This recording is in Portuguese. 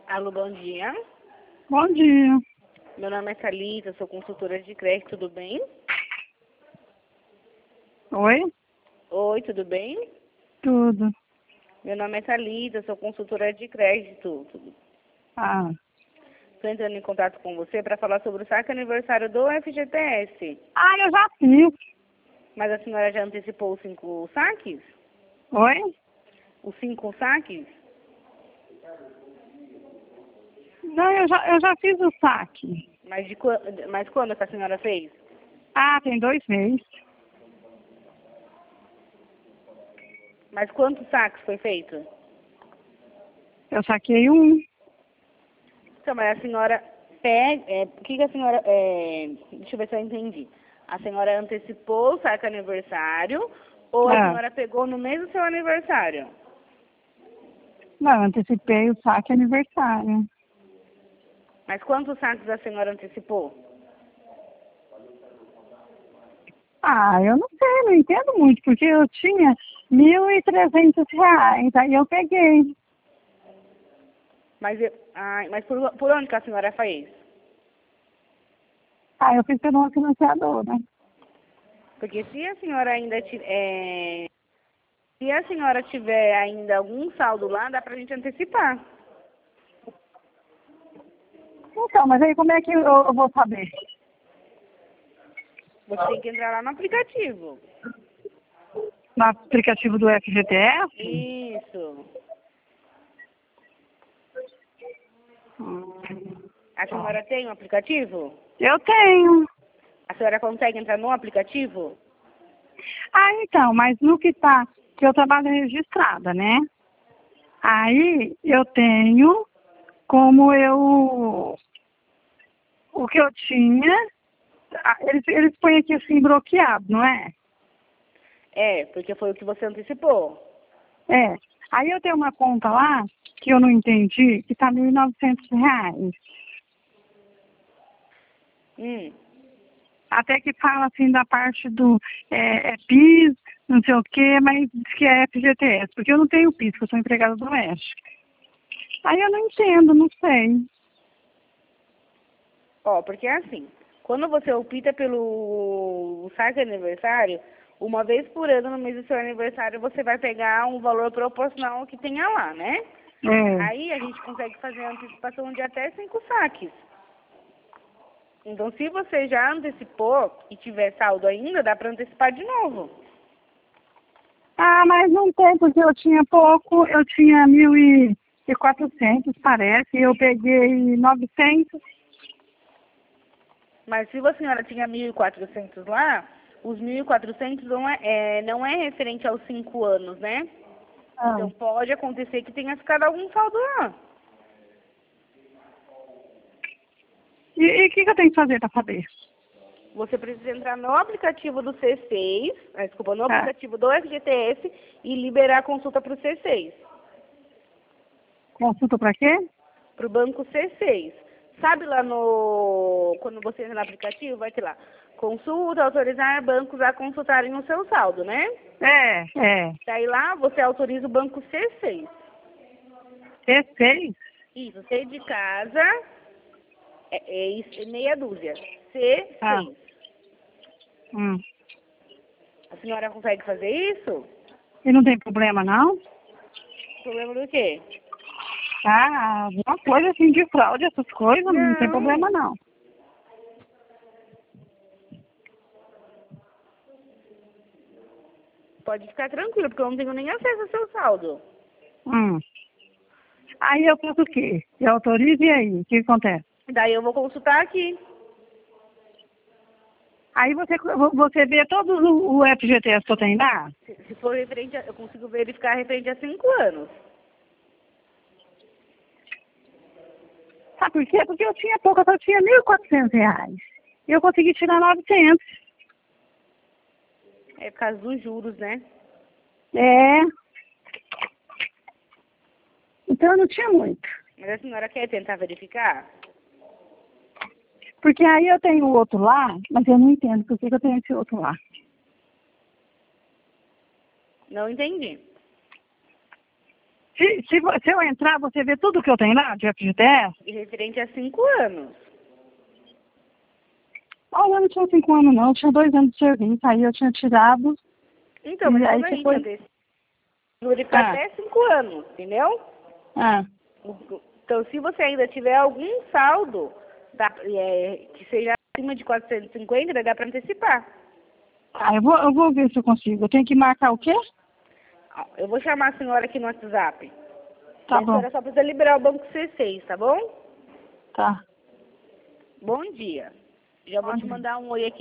Alô, bom dia. Bom dia. Meu nome é Thalita, sou consultora de crédito, tudo bem? Oi? Oi, tudo bem? Tudo. Meu nome é Thalita, sou consultora de crédito. Ah. Estou entrando em contato com você para falar sobre o saque aniversário do FGTS. Eu já fiz. Mas a senhora já antecipou os 5 saques? Oi? Os 5 saques? Não, eu já fiz o saque. Mas quando que a senhora fez? Tem 2 meses. Mas quantos saques foi feito? Eu saquei um. Então, mas a senhora pega... o que a senhora... deixa eu ver se eu entendi. A senhora antecipou o saque aniversário ou a senhora pegou no mês do seu aniversário? Não, eu antecipei o saque aniversário. Mas quantos saques a senhora antecipou? Eu não sei, não entendo muito, porque eu tinha R$ 1.300, aí eu peguei. Mas por onde que a senhora fez? Eu fiz pela uma financiadora. Porque se a senhora ainda se a senhora tiver ainda algum saldo lá, dá pra gente antecipar. Então, mas aí como é que eu vou saber? Você tem que entrar lá no aplicativo. No aplicativo do FGTS? Isso. A senhora tem um aplicativo? Eu tenho. A senhora consegue entrar no aplicativo? Então, mas no que eu trabalho registrada, né? Aí eu tenho como o que eu tinha, eles põem aqui assim bloqueado, não é? Porque foi o que você antecipou. Aí eu tenho uma conta lá que eu não entendi, que tá R$ 1.900. Até que fala assim da parte do PIS, não sei o quê, mas diz que é FGTS, porque eu não tenho PIS, porque eu sou empregada doméstica. Aí eu não entendo, não sei. Porque é assim, quando você opta pelo saque aniversário, uma vez por ano, no mês do seu aniversário, você vai pegar um valor proporcional ao que tenha lá, né? Aí a gente consegue fazer a antecipação de até 5 saques. Então, se você já antecipou e tiver saldo ainda, dá para antecipar de novo. Mas não tem, porque eu tinha pouco, eu tinha 1.400, parece, e eu peguei 900. Mas se a senhora tinha 1.400 lá, os 1.400 não é referente aos 5 anos, né? Então, pode acontecer que tenha ficado algum saldo lá. E o que eu tenho que fazer para saber? Você precisa entrar no aplicativo do C6, no aplicativo do FGTS e liberar a consulta para o C6. Consulta para quê? Para o banco C6. Sabe lá quando você entra no aplicativo, vai ter lá, consulta, autorizar bancos a consultarem o seu saldo, né? Daí lá você autoriza o banco C6. C6? Isso, C de casa, meia dúzia. C6. A senhora consegue fazer isso? E não tem problema, não? Problema do quê? Alguma coisa assim de fraude, essas coisas, não tem problema, não. Pode ficar tranquilo, porque eu não tenho nem acesso ao seu saldo. Aí eu faço o quê? Eu autorizo e aí? O que acontece? Daí eu vou consultar aqui. Aí você vê todo o FGTS que eu tenho lá? Se for referente, eu consigo verificar referente a 5 anos. Sabe por quê? Porque eu tinha pouco, eu só tinha R$ 1.400. E eu consegui tirar 900. É por causa dos juros, né? Então eu não tinha muito. Mas a senhora quer tentar verificar? Porque aí eu tenho o outro lá, mas eu não entendo por que eu tenho esse outro lá. Não entendi. Se eu entrar, você vê tudo que eu tenho lá de FGTS? E referente a 5 anos. Olha, eu não tinha 5 anos, não. Eu tinha 2 anos de serviço. Aí eu tinha tirado. Então, mas aí quando a depois... gente dure para até 5 anos, entendeu? Ah. Então, se você ainda tiver algum saldo que seja acima de 450, dá para antecipar. Eu vou ver se eu consigo. Eu tenho que marcar o quê? Eu vou chamar a senhora aqui no WhatsApp. Tá A bom. senhora só precisa liberar o banco C6, tá bom? Tá. Bom dia. Já vou te mandar um oi aqui.